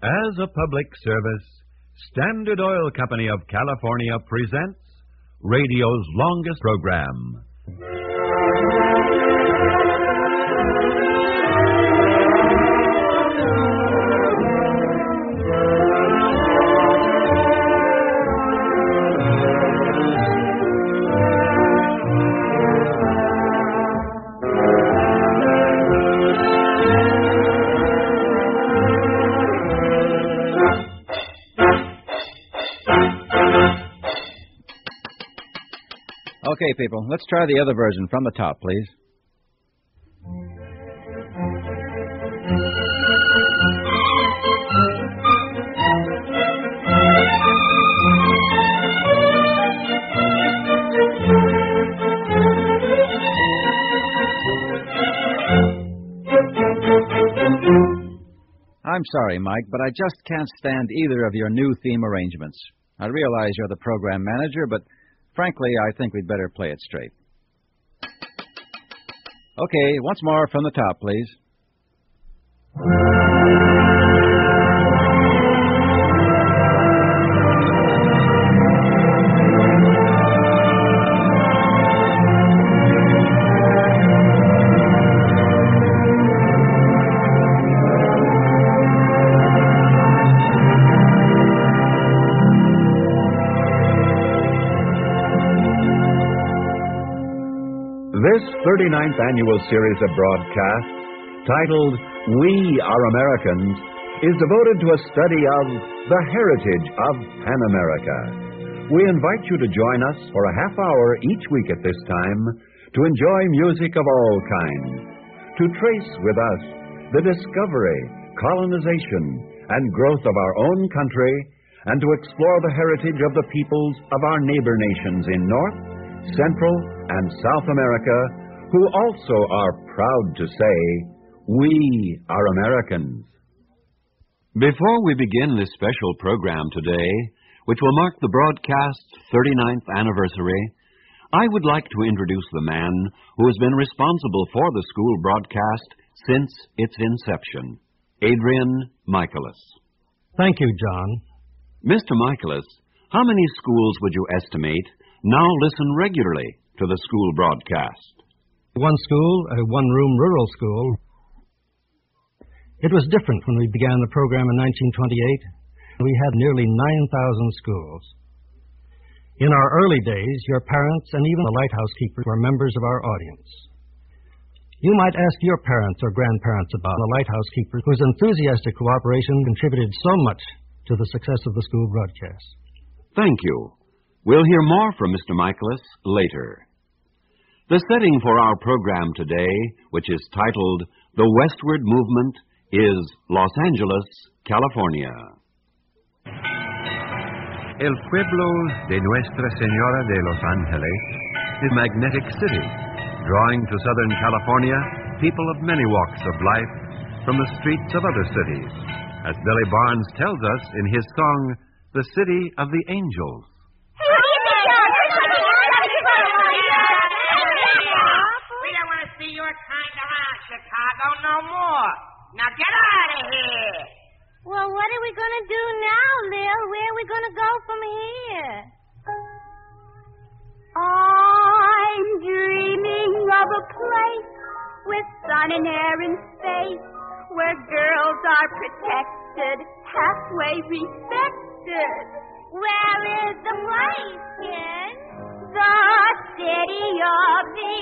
As a public service, Standard Oil Company of California presents radio's longest program. Okay, people, let's try the other version from the top, please. I'm sorry, Mike, but I just can't stand either of your new theme arrangements. I realize you're the program manager, but frankly, I think we'd better play it straight. Okay, once more from the top, please. This 39th annual series of broadcasts, titled We Are Americans, is devoted to a study of the heritage of Pan America. We invite you to join us for a half hour each week at this time to enjoy music of all kinds, to trace with us the discovery, colonization, and growth of our own country, and to explore the heritage of the peoples of our neighbor nations in North, Central, and South America, who also are proud to say, we are Americans. Before we begin this special program today, which will mark the broadcast's 39th anniversary, I would like to introduce the man who has been responsible for the school broadcast since its inception, Adrian Michaelis. Thank you, John. Mr. Michaelis, how many schools would you estimate now listen regularly to the school broadcast? One school, a one-room rural school. It was different when we began the program in 1928. We had nearly 9,000 schools. In our early days, your parents and even the lighthouse keepers were members of our audience. You might ask your parents or grandparents about the lighthouse keepers whose enthusiastic cooperation contributed so much to the success of the school broadcast. Thank you. We'll hear more from Mr. Michaelis later. The setting for our program today, which is titled The Westward Movement, is Los Angeles, California. El pueblo de Nuestra Señora de Los Ángeles is a magnetic city, drawing to Southern California people of many walks of life from the streets of other cities, as Billy Barnes tells us in his song, The City of the Angels. Chicago no more. Now get out of here. Well, what are we going to do now, Lil? Where are we going to go from here? I'm dreaming of a place with sun and air and space, where girls are protected, halfway respected. Where is the place, kid? The city of the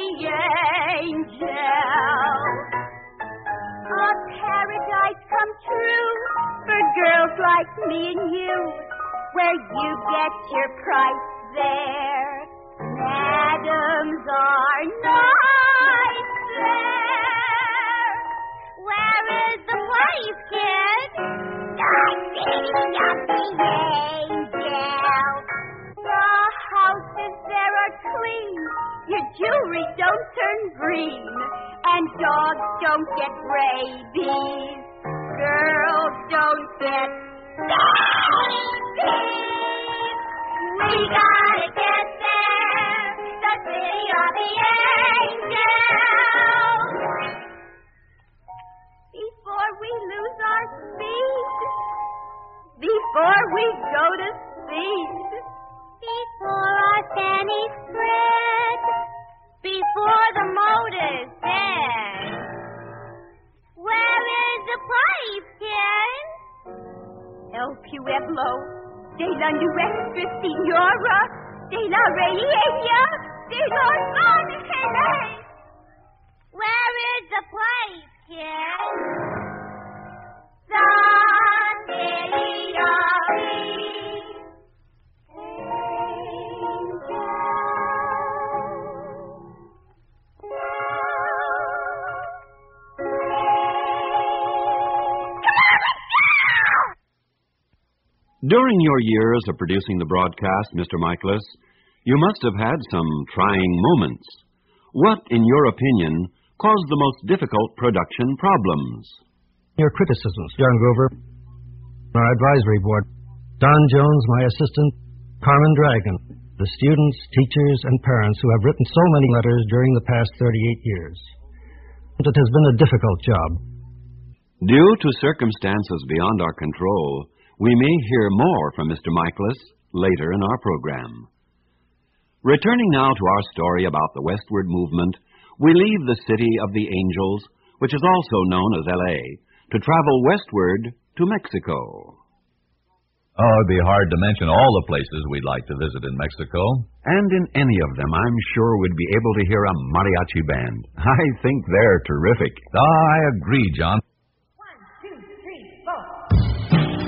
angels. A paradise come true for girls like me and you, where you get your price there. Madams are nice there. Where is the place, kid? The city of the angels. The houses there are clean, your jewelry don't turn green, and dogs don't get rabies. Girls don't get babies. We gotta get there, the city of the angels. Before we lose our speed, before we go to seed. Before our fanny spread. Before the motor's dead. Where is the pipe, Karen? El Pueblo de la Nuestra Señora de la Reina de los Ángeles. Where is the pipe, Karen? During your years of producing the broadcast, Mr. Michaelis, you must have had some trying moments. What, in your opinion, caused the most difficult production problems? Your criticisms, John Grover, our advisory board, Don Jones, my assistant, Carmen Dragon, the students, teachers, and parents who have written so many letters during the past 38 years. It has been a difficult job. Due to circumstances beyond our control, we may hear more from Mr. Michaelis later in our program. Returning now to our story about the westward movement, we leave the city of the angels, which is also known as L.A., to travel westward to Mexico. Oh, it'd be hard to mention all the places we'd like to visit in Mexico. And in any of them, I'm sure we'd be able to hear a mariachi band. I think they're terrific. I agree, John. 1, 2, 3, 4.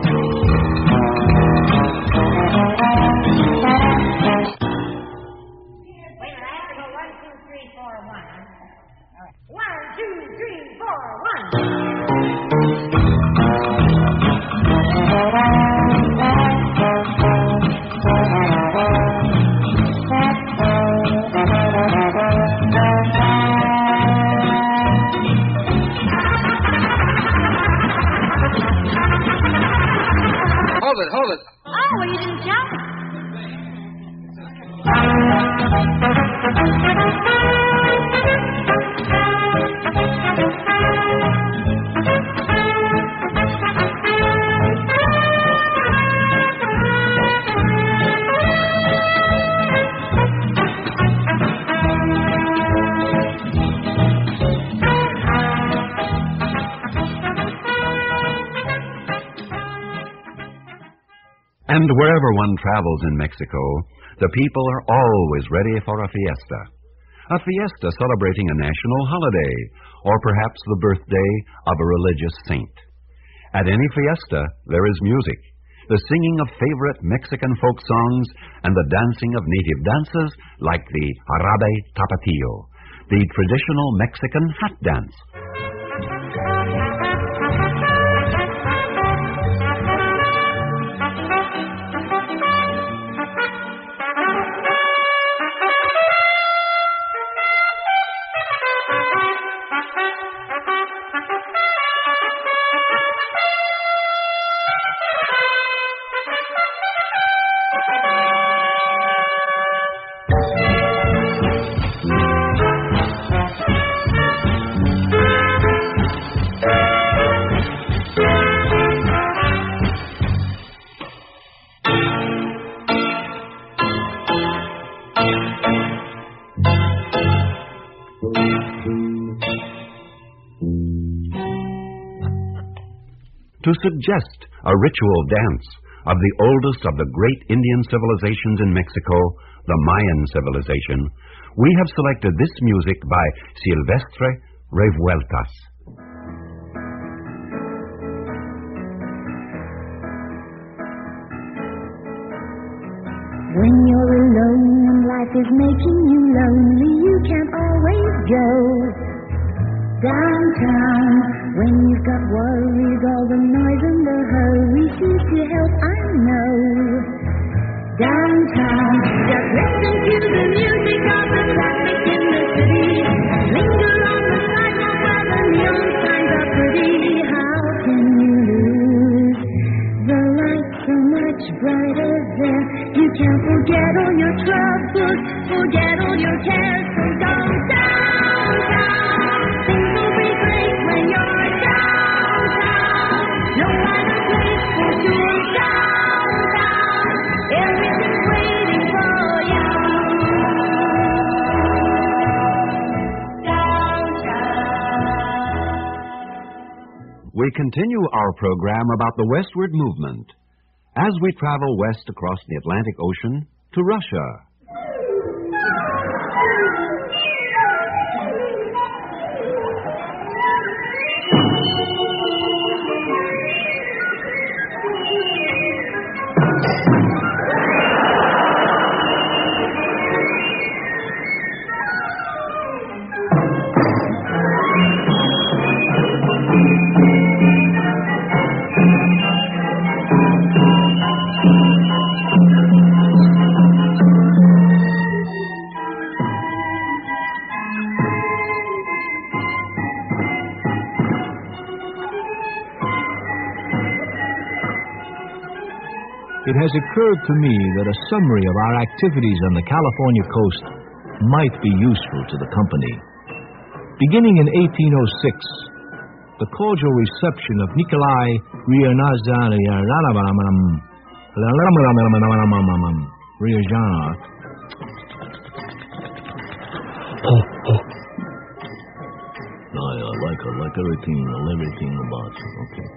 Wait a minute, I have to go 1, 2, 3, 4, 1. All right. 1, 2, 3, 4, 1. Hold it. Oh, well, you didn't jump? And wherever one travels in Mexico, the people are always ready for a fiesta. A fiesta celebrating a national holiday, or perhaps the birthday of a religious saint. At any fiesta, there is music, the singing of favorite Mexican folk songs, and the dancing of native dances like the Jarabe Tapatio, the traditional Mexican hat dance. To suggest a ritual dance of the oldest of the great Indian civilizations in Mexico, the Mayan civilization, we have selected this music by Silvestre Revueltas. When you're alone and life is making you lonely, you can always go downtown. When you've got worries, all the noise and the hurry seems to help, I know. Downtown, just listen to the music of the traffic in the city. Linger on the sidewalk where the neon signs are pretty. How can you lose the light so much brighter there? You can forget all your troubles, forget all your cares, so go downtown. Things will be great when you're downtown. No other place for sure. we continue our program about the westward movement as we travel west across the Atlantic Ocean to Russia. It has occurred to me that a summary of our activities on the California coast might be useful to the company. Beginning in 1806, the cordial reception of Nikolai Ryazanov. I like everything about it. Okay.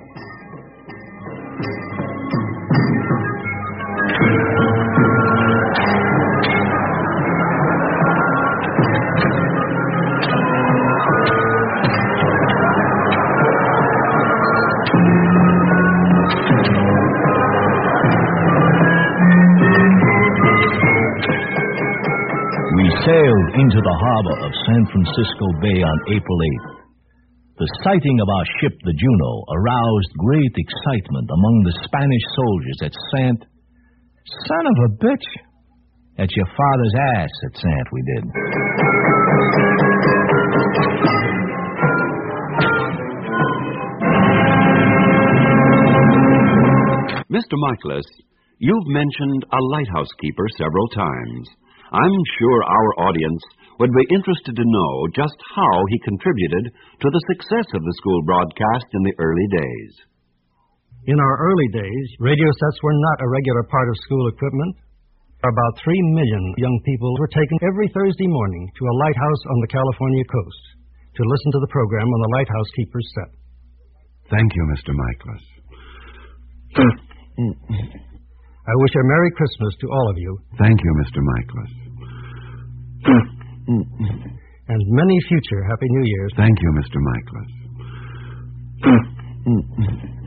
We sailed into the harbor of San Francisco Bay on April 8th. The sighting of our ship, the Juno, aroused great excitement among the Spanish soldiers at Sant. Son of a bitch! At your father's ass at Sant, we did. Mr. Michaelis, you've mentioned a lighthouse keeper several times. I'm sure our audience would be interested to know just how he contributed to the success of the school broadcast in the early days. In our early days, radio sets were not a regular part of school equipment. About 3 million young people were taken every Thursday morning to a lighthouse on the California coast to listen to the program on the Lighthouse Keeper's set. Thank you, Mr. Michaelis. I wish a Merry Christmas to all of you. Thank you, Mr. Michaelis. And many future Happy New Years. Thank you, Mr. Michaelis.